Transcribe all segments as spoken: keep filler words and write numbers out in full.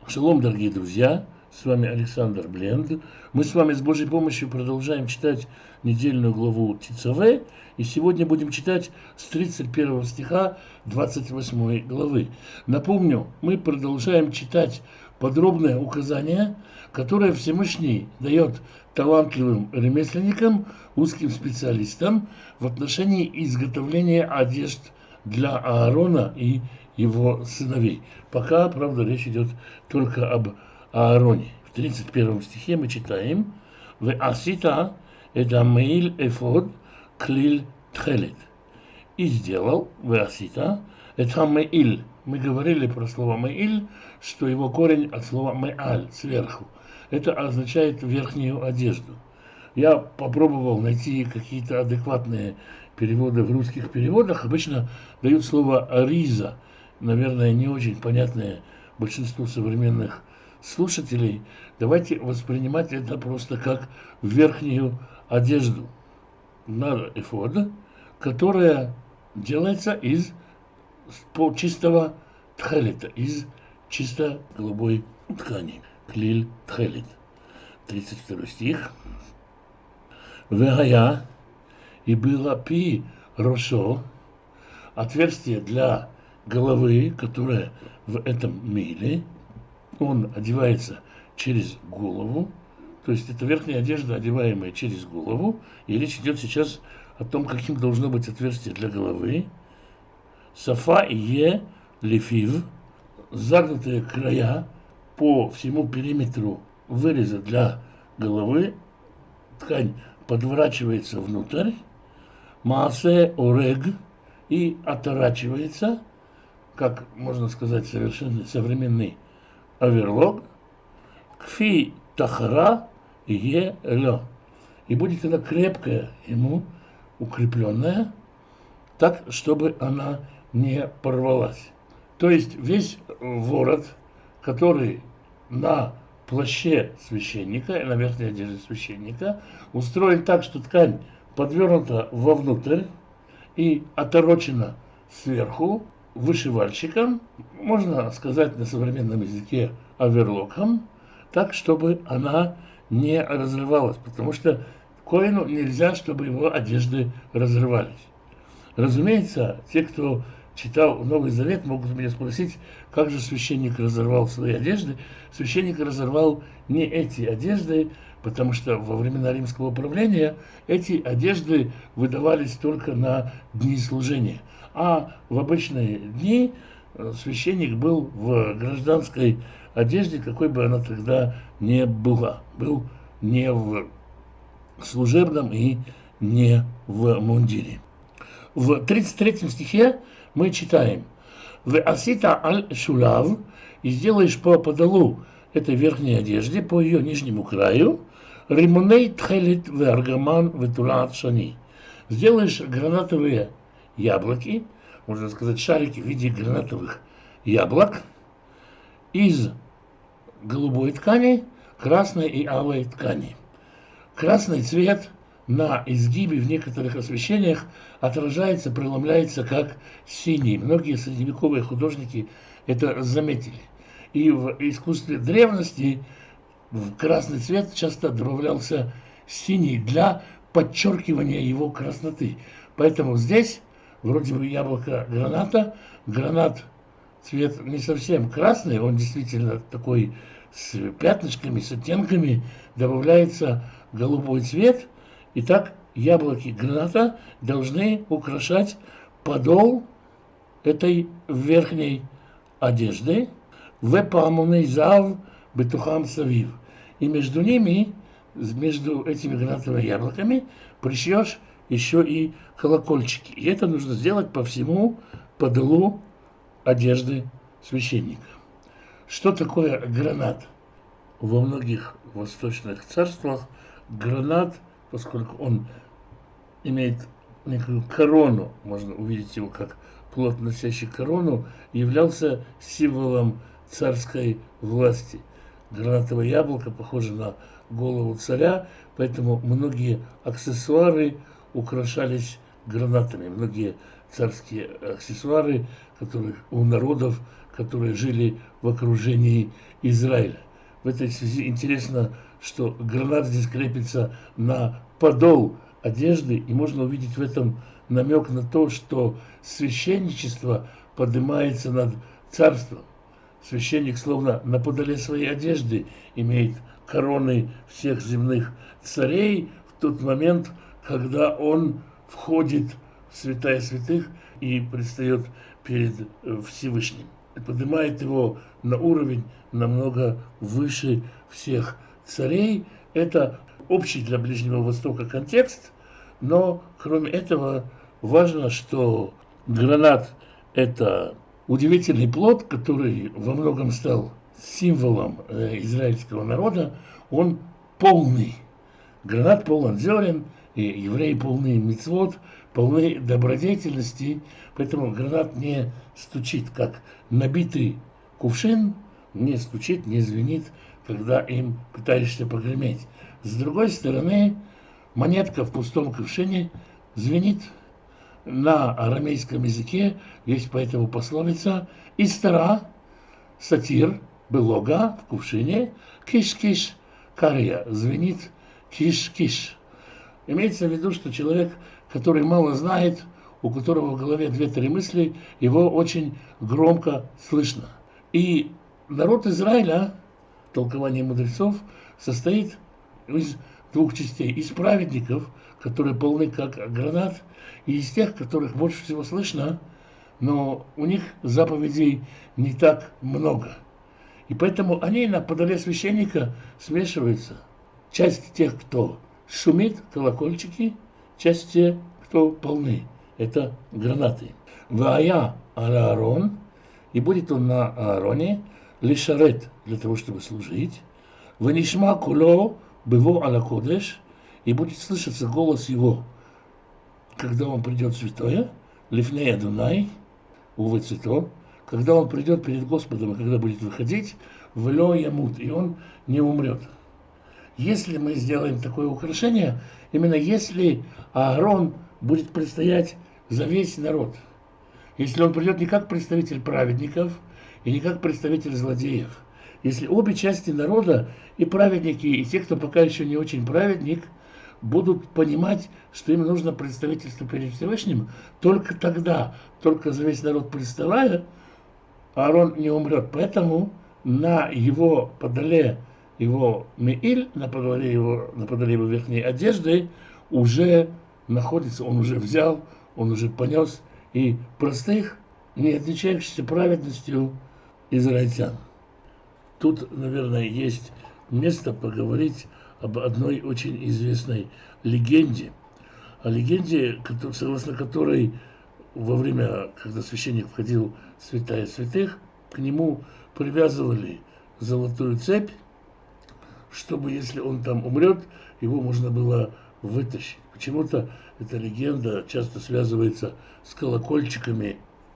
Шалом, дорогие друзья! С вами Александр Бленд. Мы с вами с Божьей помощью продолжаем читать недельную главу Тицаве. И сегодня будем читать с тридцать первого стиха двадцать восьмой главы. Напомню, мы продолжаем читать подробное указание, которое Всевышний дает талантливым ремесленникам, узким специалистам в отношении изготовления одежд для Аарона и его сыновей. Пока, правда, речь идет только об Аароне. В тридцать первом стихе мы читаем: «Ве асита эда меил эфод клиль тхелет». И сделал, ве асита, это меил. Мы говорили про слово меил, что его корень от слова меаль, сверху. Это означает верхнюю одежду. Я попробовал найти какие-то адекватные переводы в русских переводах. Обычно дают слово «риза», наверное, не очень понятное большинству современных слушателей. Давайте воспринимать это просто как верхнюю одежду, нар эфод, которая делается из чистого тхелета, из чисто голубой ткани. Клиль тхелет. тридцать второй стих. Вегая, и было пи рошо, отверстие для головы, которое в этом миле. Он одевается через голову, то есть это верхняя одежда, одеваемая через голову. И речь идет сейчас о том, каким должно быть отверстие для головы. Сафа е лефив, загнутые края по всему периметру выреза для головы. Ткань подворачивается внутрь. Маасе орег, и оторачивается, как можно сказать, совершенно современный оверлок. Кфи тахара е лё, и будет она крепкая ему, укрепленная, так, чтобы она не порвалась. То есть весь ворот, который на плаще священника, на верхней одежде священника, устроен так, что ткань подвернута вовнутрь и оторочена сверху вышивальщиком, можно сказать на современном языке оверлоком, так, чтобы она не разрывалась, потому что коэну нельзя, чтобы его одежды разрывались. Разумеется, те, кто читал Новый Завет, могут меня спросить, как же священник разорвал свои одежды. Священник разорвал не эти одежды, потому что во времена римского правления эти одежды выдавались только на дни служения. А в обычные дни священник был в гражданской одежде, какой бы она тогда ни была. Был не в служебном и не в мундире. В тридцать третьем стихе мы читаем: «Ве асита аль шулав», и сделаешь по подолу этой верхней одежде, по ее нижнему краю, римуней тхелет ве аргаман ве тулат шани. Сделаешь гранатовые яблоки, можно сказать шарики в виде гранатовых яблок, из голубой ткани, красной и алой ткани. Красный цвет на изгибе в некоторых освещениях отражается, преломляется как синий. Многие средневековые художники это заметили. И в искусстве древности в красный цвет часто добавлялся синий для подчеркивания его красноты. Поэтому здесь вроде бы яблоко граната. Гранат цвет не совсем красный, он действительно такой с пятнышками, с оттенками. Добавляется голубой цвет. И так яблоки граната должны украшать подол этой верхней одежды. Вепамуный зав бетухам савив. И между ними, между этими гранатовыми яблоками, пришьешь еще и колокольчики. И это нужно сделать по всему подолу одежды священника. Что такое гранат? Во многих восточных царствах гранат, поскольку он имеет некую корону, можно увидеть его как плод, носящий корону, являлся символом царской власти. Гранатовое яблоко похоже на голову царя, поэтому многие аксессуары украшались гранатами. Многие царские аксессуары, которые, у народов, которые жили в окружении Израиля. В этой связи интересно, что гранат здесь крепится на подол одежды, и можно увидеть в этом намек на то, что священничество поднимается над царством. Священник, словно на подоле своей одежды, имеет короны всех земных царей в тот момент, когда он входит в святая святых и предстает перед Всевышним. И поднимает его на уровень намного выше всех царей. Это общий для Ближнего Востока контекст, но кроме этого важно, что гранат – это удивительный плод, который во многом стал символом израильского народа. Он полный. Гранат полон зерен, и евреи полны мицвот, полны добродетельности, поэтому гранат не стучит, как набитый кувшин, не стучит, не звенит, когда им пытаешься погреметь. С другой стороны, монетка в пустом кувшине звенит. На арамейском языке есть поэтому пословица «Истара, сатир, белога в кувшине, киш-киш, кария, звенит киш-киш». Имеется в виду, что человек, который мало знает, у которого в голове две-три мысли, его очень громко слышно. И народ Израиля, толкование мудрецов, состоит из двух частей. Из праведников, которые полны как гранат, и из тех, которых больше всего слышно, но у них заповедей не так много. И поэтому они на подоле священника смешиваются. Часть тех, кто шумит, колокольчики, часть тех, кто полны. Это гранаты. Вая Аарон, и будет он на Аароне, лишарет, для того, чтобы служить. Ванишма куло быво аля кодеш, и будет слышаться голос его, когда он придет в святое, лифней Адунай, увы цито, когда он придет перед Господом, и когда будет выходить, влё ямут, и он не умрет. Если мы сделаем такое украшение, именно если Аарон будет предстоять за весь народ, если он придет не как представитель праведников и не как представитель злодеев, если обе части народа, и праведники, и те, кто пока еще не очень праведник, будут понимать, что им нужно представительство перед Всевышним, только тогда, только за весь народ представая, Аарон не умрет. Поэтому на его подоле, его меиль, на подоле его, на подоле его верхней одежды уже находится, он уже взял, он уже понес и простых, не отличающихся праведностью израильтян. Тут, наверное, есть место поговорить об одной очень известной легенде. О легенде, согласно которой во время, когда священник входил в святая святых, к нему привязывали золотую цепь, чтобы, если он там умрет, его можно было вытащить. Почему-то эта легенда часто связывается с колокольчиками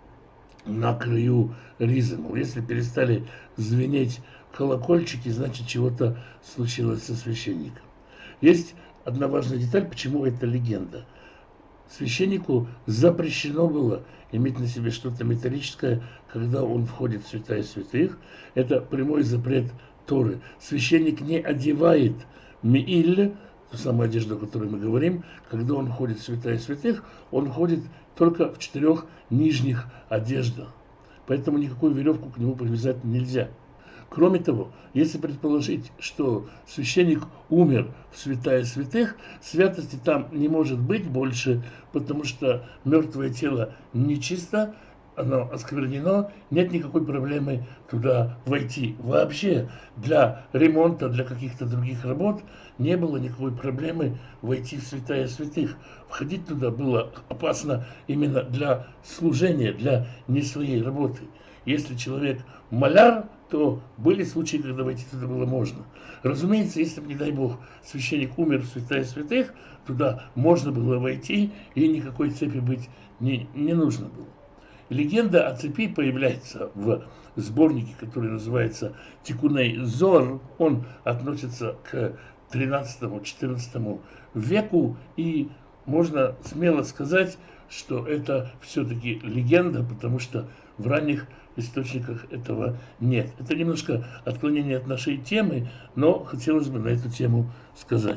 на краю ризы. Если перестали звенеть колокольчики, значит, чего-то случилось со священником. Есть одна важная деталь, почему это легенда. Священнику запрещено было иметь на себе что-то металлическое, когда он входит в святая святых. Это прямой запрет Торы. Священник не одевает меиль, ту самую одежду, о которой мы говорим, когда он входит в святая святых, он ходит только в четырех нижних одеждах. Поэтому никакую веревку к нему привязать нельзя. Кроме того, если предположить, что священник умер в святая святых, святости там не может быть больше, потому что мертвое тело нечисто, оно осквернено, нет никакой проблемы туда войти. Вообще для ремонта, для каких-то других работ не было никакой проблемы войти в святая святых. Входить туда было опасно именно для служения, для не своей работы. Если человек маляр, то были случаи, когда войти туда было можно. Разумеется, если бы, не дай бог, священник умер в святая святых, туда можно было войти, и никакой цепи быть не, не нужно было. Легенда о цепи появляется в сборнике, который называется Тикуней Зор. Он относится к тринадцатому-четырнадцатому веку, и можно смело сказать, что это все-таки легенда, потому что в ранних источниках этого нет. Это немножко отклонение от нашей темы, но хотелось бы на эту тему сказать.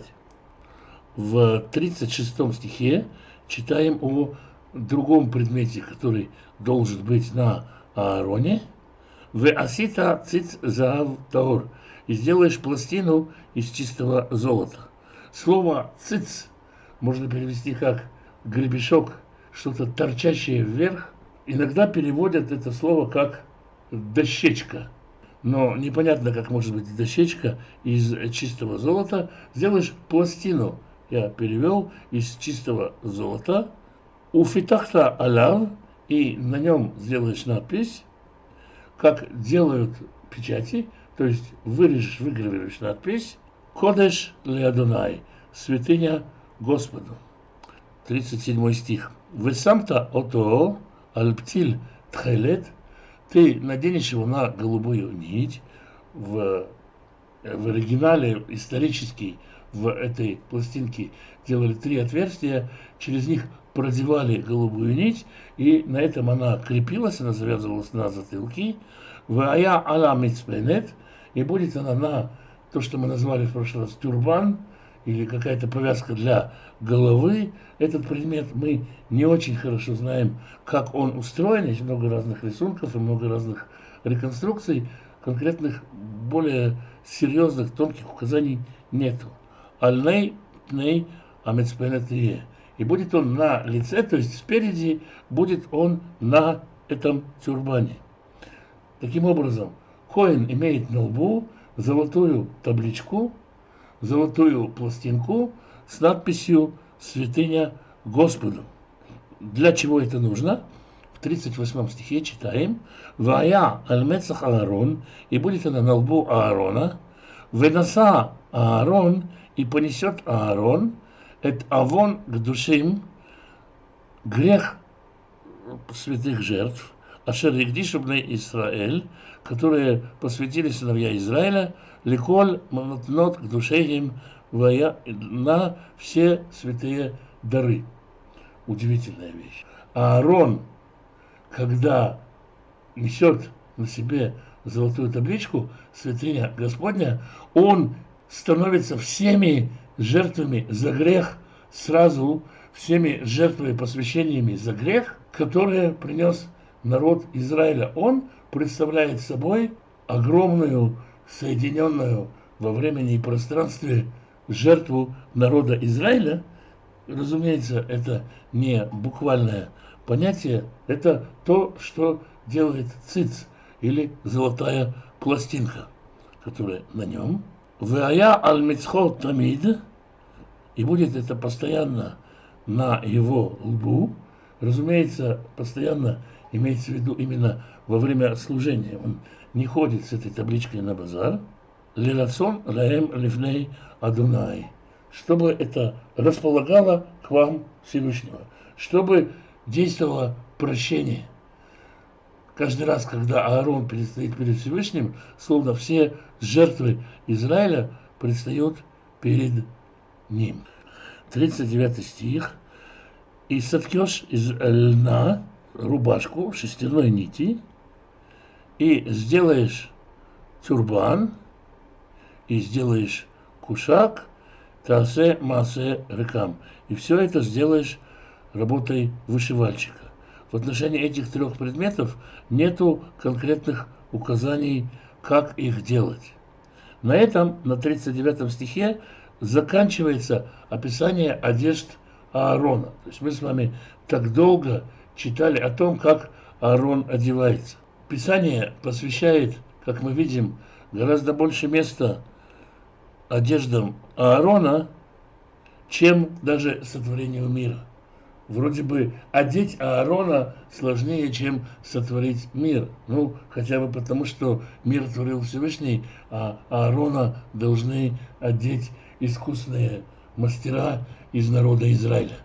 В тридцать шестом стихе читаем о другом предмете, который должен быть на Аароне. «Ве асита циц заав таор» и сделаешь пластину из чистого золота. Слово «циц» можно перевести как гребешок, что-то торчащее вверх. Иногда переводят это слово как дощечка. Но непонятно, как может быть дощечка из чистого золота. Сделаешь пластину, я перевел, из чистого золота. Уфитахта алав, и на нем сделаешь надпись, как делают печати, то есть вырежешь, выгравируешь надпись «Кодеш леадонай», святыня Господу. тридцать седьмой стих. «Весамта ото альптиль тхелет», ты наденешь его на голубую нить. В, в оригинале исторический в этой пластинке делали три отверстия, через них продевали голубую нить, и на этом она крепилась, она завязывалась на затылке. «Вая ала мицпенет», и будет она на то, что мы назвали в прошлый раз тюрбан, или какая-то повязка для головы. Этот предмет мы не очень хорошо знаем, как он устроен. Есть много разных рисунков и много разных реконструкций. Конкретных, более серьезных, тонких указаний нету. Альней пней амецпенетрие. И будет он на лице, то есть спереди, будет он на этом тюрбане. Таким образом, коэн имеет на лбу золотую табличку, золотую пластинку с надписью «Святыня Господу». Для чего это нужно? В тридцать восьмом стихе читаем: «Вая аль-мецах Аарон», и будет она на лбу Аарона, «Венаса Аарон», и понесет Аарон, «Эт авон к душим», грех святых жертв, «Ашер ягдишубный Исраэль», которые посвятили сыновья Израиля, «Ликоль манатнот к душеям», на все святые дары. Удивительная вещь. Аарон, когда несет на себе золотую табличку «Святыня Господня», он становится всеми жертвами за грех, сразу всеми жертвами, посвящениями за грех, которые принес народ Израиля. Он представляет собой огромную, соединенную во времени и пространстве жертву народа Израиля. Разумеется, это не буквальное понятие, это то, что делает циц, или золотая пластинка, которая на нем. «Вая аль-мицхот тамид», и будет это постоянно на его лбу. Разумеется, постоянно имеется в виду именно во время служения. Он не ходит с этой табличкой на базар. «Лирацон лаэм лифней Адунай», чтобы это располагало к вам Всевышнего, чтобы действовало прощение. Каждый раз, когда Аарон предстоит перед Всевышним, словно все жертвы Израиля предстают перед ним. тридцать девятый стих. «И соткешь из льна рубашку шестерной нити, и сделаешь тюрбан, и сделаешь кушак, тасе масе рекам». И все это сделаешь работой вышивальщика. В отношении этих трех предметов нету конкретных указаний, как их делать. На этом, на тридцать девятом стихе, заканчивается описание одежд Аарона. То есть мы с вами так долго читали о том, как Аарон одевается. Писание посвящает, как мы видим, гораздо больше места одеждам Аарона, чем даже сотворению мира. Вроде бы одеть Аарона сложнее, чем сотворить мир. Ну, хотя бы потому, что мир творил Всевышний, а Аарона должны одеть искусные мастера из народа Израиля.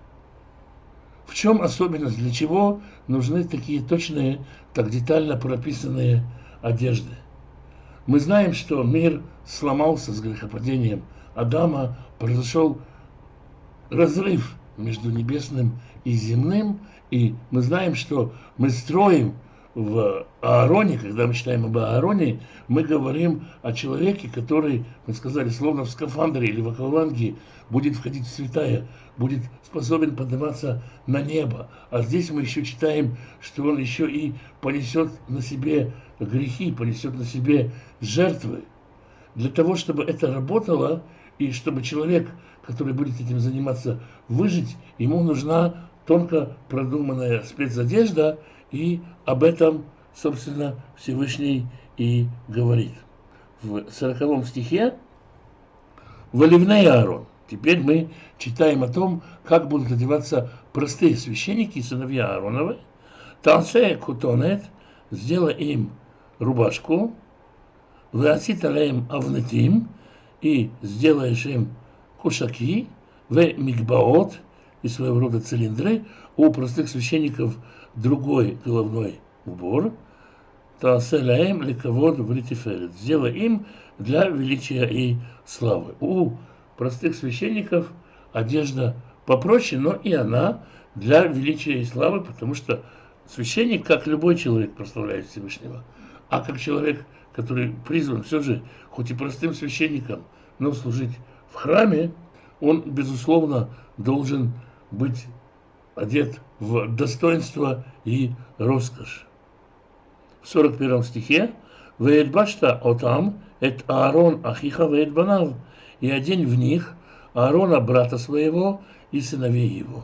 В чем особенность? Для чего нужны такие точные, так детально прописанные одежды? Мы знаем, что мир сломался с грехопадением Адама, произошел разрыв между небесным и земным. И мы знаем, что мы строим в Аароне, когда мы читаем об Аароне, мы говорим о человеке, который, мы сказали, словно в скафандре или в акваланге, будет входить в святая, будет способен подниматься на небо. А здесь мы еще читаем, что он еще и понесет на себе грехи, понесет на себе жертвы. Для того, чтобы это работало, и чтобы человек, который будет этим заниматься, выжить, ему нужна тонко продуманная спецодежда, и об этом, собственно, Всевышний и говорит. В сороковом стихе «Валивней Аарон». Теперь мы читаем о том, как будут одеваться простые священники, сыновья Аароновы. «Тансе кутонет», сделай им рубашку, «Веасит алеем авнетим», и сделаешь им кушаки, «Ве мигбаот», и своего рода цилиндры. У простых священников другой головной убор. Тааселяем ликовод в ритиферет. Сделай им для величия и славы. У простых священников одежда попроще, но и она для величия и славы, потому что священник, как любой человек, прославляет Всевышнего. А как человек, который призван все же, хоть и простым священником, но служить в храме, он, безусловно, должен быть одет в достоинство и роскошь. В сорок первом стихе «Веэльбашта отам эт Аарон ахиха веэт банав», и одень в них Аарона, брата своего, и сыновей его.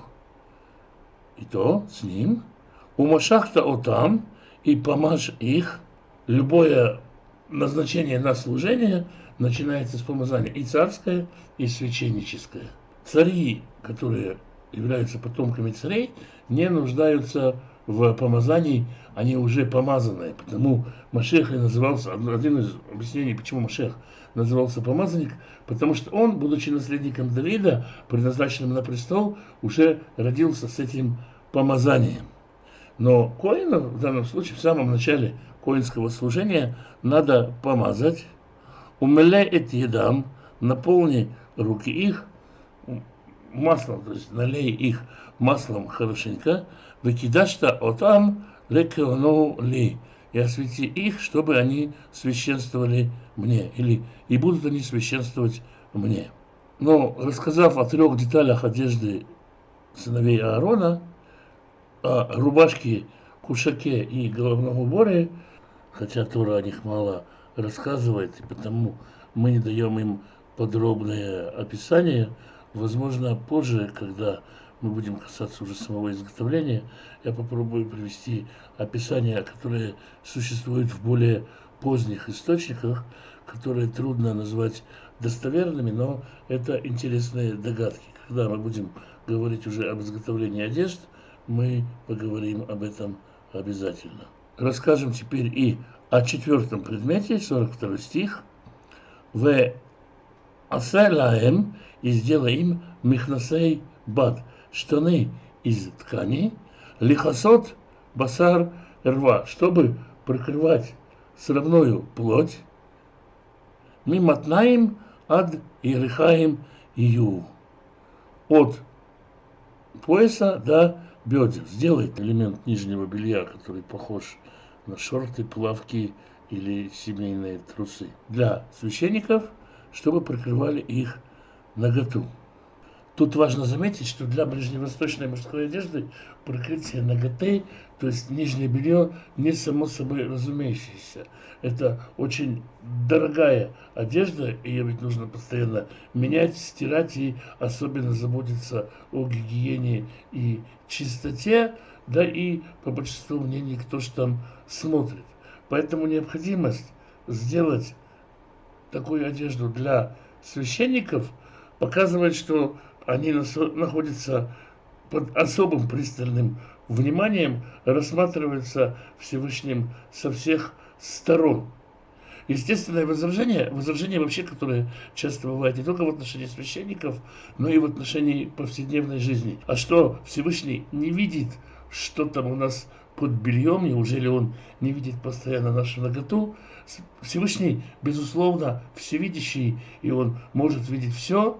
И то с ним «Умашахта отам», и помажь их. Любое назначение на служение начинается с помазания и царское, и священническое. Цари, которые являются потомками царей, не нуждаются в помазании, они уже помазанные. Потому Машех и назывался, один из объяснений, почему Машех назывался помазанник, потому что он, будучи наследником Давида, предназначенным на престол, уже родился с этим помазанием. Но коина в данном случае, в самом начале коинского служения, надо помазать, умеле эт едам, наполни руки их маслом, то есть налей их маслом хорошенько, выкидашта отам лекеону ли, и освети их, чтобы они священствовали мне, или и будут они священствовать мне. Но рассказав о трех деталях одежды сыновей Аарона, о рубашке, кушаке и головном уборе, хотя Тора о них мало рассказывает, и потому мы не даем им подробное описание. Возможно, позже, когда мы будем касаться уже самого изготовления, я попробую привести описания, которые существуют в более поздних источниках, которые трудно назвать достоверными, но это интересные догадки. Когда мы будем говорить уже об изготовлении одежд, мы поговорим об этом обязательно. Расскажем теперь и о четвертом предмете, сорок второй стих. «В асэлаэм», и сделай им михнасей бад, штаны из ткани, лихасот басар рва, чтобы прикрывать срамную плоть, миматнаим ад ирихаим ию, от пояса до бедер. Сделай элемент нижнего белья, который похож на шорты, плавки или семейные трусы. Для священников, чтобы прикрывали их наготу. Тут важно заметить, что для ближневосточной мужской одежды прикрытие наготы, то есть нижнее белье, не само собой разумеющееся. Это очень дорогая одежда, ее ведь нужно постоянно менять, стирать и особенно заботиться о гигиене и чистоте, да и по большинству мнений, кто же там смотрит. Поэтому необходимость сделать такую одежду для священников показывает, что они находятся под особым пристальным вниманием, рассматриваются Всевышним со всех сторон. Естественное возражение, возражение вообще, которое часто бывает не только в отношении священников, но и в отношении повседневной жизни. А что Всевышний не видит, что там у нас под бельем, неужели он не видит постоянно нашу наготу? Всевышний, безусловно, всевидящий, и он может видеть все, в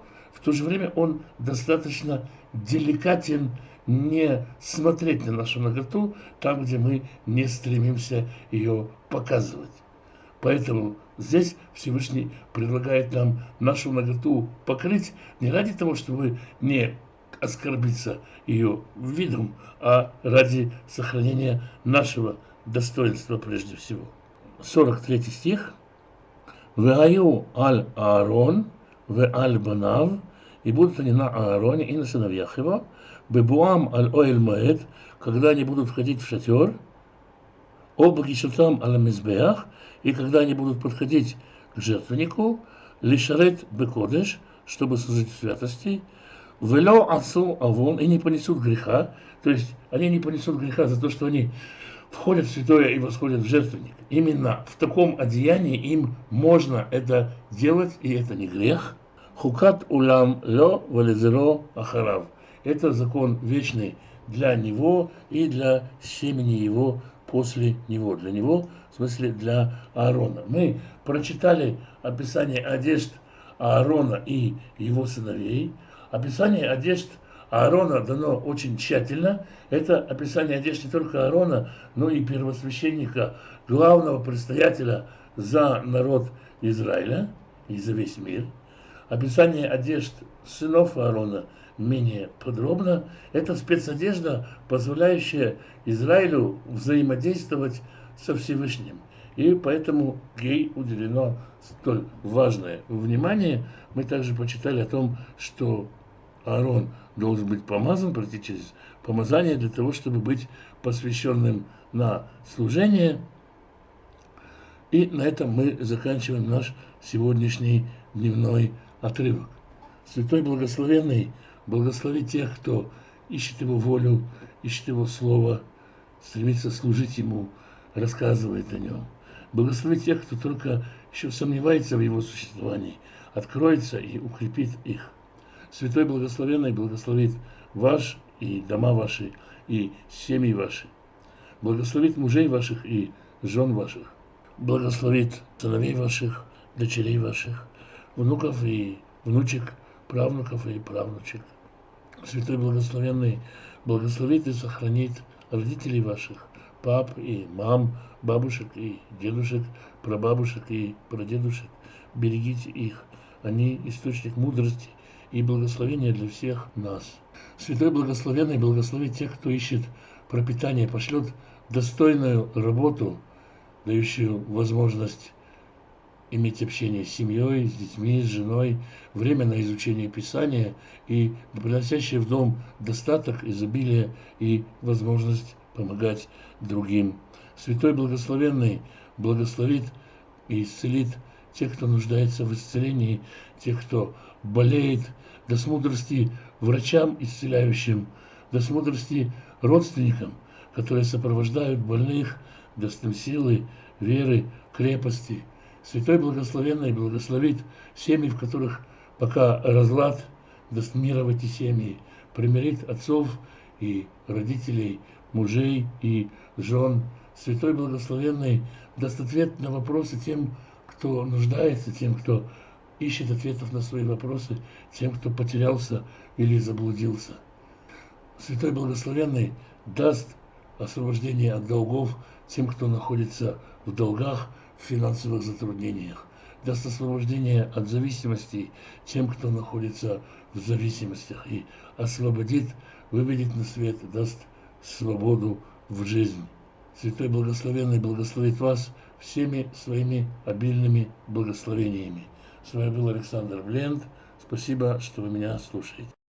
то же время он достаточно деликатен, не смотреть на нашу наготу там, где мы не стремимся ее показывать. Поэтому здесь Всевышний предлагает нам нашу наготу покрыть не ради того, чтобы не оскорбиться ее видом, а ради сохранения нашего достоинства прежде всего. сорок третий стих. «Веаю аль Аарон, ве аль банав, и будут они на Аароне и на сыновьях его, бебуам аль оэль маэд, когда они будут входить в шатер, об гишутам аль мизбеах, и когда они будут подходить к жертвеннику, лишарет бекодеш, чтобы служить в святости, вело асу авон, и не понесут греха, то есть они не понесут греха за то, что они входят в святое и восходят в жертвенник. Именно в таком одеянии им можно это делать, и это не грех. Хукат улам ло валезеро ахарав. Это закон вечный для него и для семени его после него. Для него, в смысле для Аарона. Мы прочитали описание одежд Аарона и его сыновей. Описание одежд Аарона дано очень тщательно. Это описание одежд не только Аарона, но и первосвященника, главного предстоятеля за народ Израиля и за весь мир. Описание одежд сынов Аарона менее подробно. Это спецодежда, позволяющая Израилю взаимодействовать со Всевышним. И поэтому ей уделено столь важное внимание. Мы также почитали о том, что Аарон должен быть помазан, пройти через помазание для того, чтобы быть посвященным на служение. И на этом мы заканчиваем наш сегодняшний дневной отрывок. Святой Благословенный благослови тех, кто ищет Его волю, ищет Его Слово, стремится служить Ему, рассказывает о Нем. Благослови тех, кто только еще сомневается в Его существовании, откроется и укрепит их. Святой Благословенный благословит ваш и дома ваши, и семьи ваши. Благословит мужей ваших и жен ваших. Благословит сыновей ваших, дочерей ваших, внуков и внучек, правнуков и правнучек. Святой Благословенный благословит и сохранит родителей ваших, пап и мам, бабушек и дедушек, прабабушек и прадедушек. Берегите их, они источник мудрости и благословения для всех нас. Святой Благословенный благословит тех, кто ищет пропитание, пошлет достойную работу, дающую возможность иметь общение с семьей, с детьми, с женой, время на изучение Писания и приносящее в дом достаток, изобилие и возможность помогать другим. Святой Благословенный благословит и исцелит тех, кто нуждается в исцелении, тех, кто болеет, даст мудрости врачам исцеляющим, даст мудрости родственникам, которые сопровождают больных, даст им силы, веры, крепости. Святой Благословенный благословит семьи, в которых пока разлад, даст мира в эти семьи, примирит отцов и родителей, мужей и жен. Святой Благословенный даст ответ на вопросы тем, кто нуждается, тем, кто ищет ответов на свои вопросы, тем, кто потерялся или заблудился. Святой Благословенный даст освобождение от долгов тем, кто находится в долгах, в финансовых затруднениях. Даст освобождение от зависимостей тем, кто находится в зависимостях. И освободит, выведет на свет, даст свободу в жизнь. Святой Благословенный благословит вас всеми своими обильными благословениями. С вами был Александр Блент. Спасибо, что вы меня слушаете.